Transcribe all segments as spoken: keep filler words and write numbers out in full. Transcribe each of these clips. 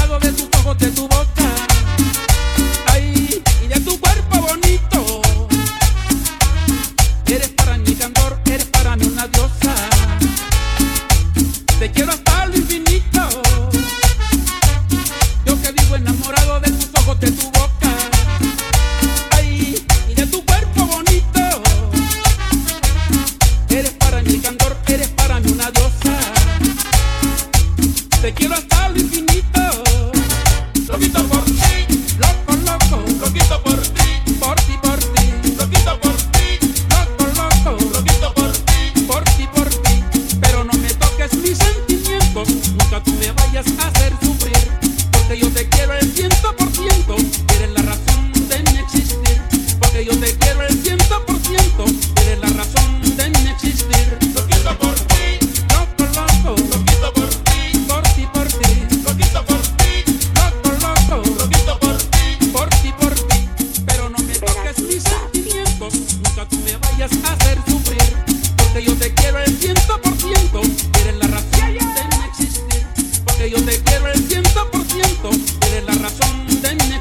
enamorado de tus ojos, de tu boca, ay, y de tu cuerpo bonito. Eres para mí candor, eres para mí una diosa. Te quiero hasta lo infinito. Yo que vivo enamorado de tus ojos, de tu boca, ay, y de tu cuerpo bonito. Eres para mí candor, eres para mí una diosa. Te quiero hasta lo infinito. Loquito por ti, loco, loco, loquito por ti, por ti, por ti, loquito por ti, loco, loco, loquito por ti, por ti, por ti. Pero no me toques mis sentimientos, nunca tú me vayas a hacer sufrir, porque yo te quiero el ciento por ciento, eres la razón de mi existir. Porque yo te quiero el ciento por ciento, eres la razón de mi existir. Loquito por ti, loco, loco, loquito por ti, por ti, por ti, loquito por ti, loco, loco, loquito por ti, por ti, por ti. Pero no me toques mis sentimientos, nunca tú me vayas a hacer sufrir, porque yo te quiero el ciento por ciento, eres la razón de mi existir. Porque yo te quiero el ciento por ciento, eres la razón de mi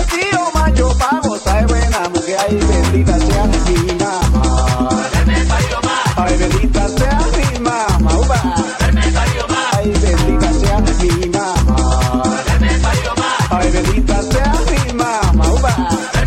vestido macho pa' gozar buena mujer. Ay, bendita sea mi mamá. Ay, bendita sea mi mamá. Upa. Ay, bendita sea mi mamá. Ay, bendita sea mi mamá. Upa.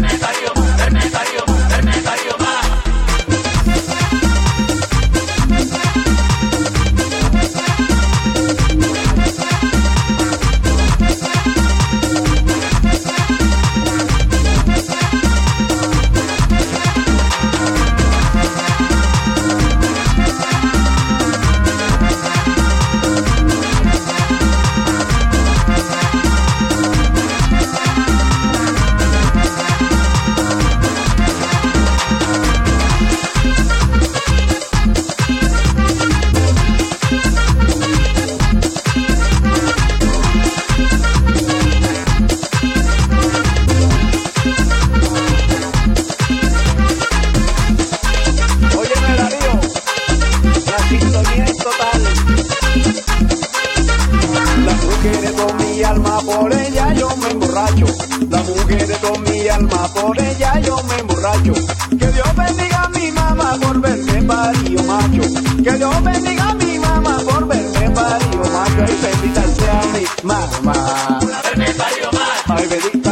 Por ella yo me emborracho, la mujer de toda mi alma, por ella yo me emborracho. Que Dios bendiga a mi mamá por verme parido macho, que Dios bendiga a mi mamá por verme parido macho. Ay, bendita sea mi mamá, ay, bendita.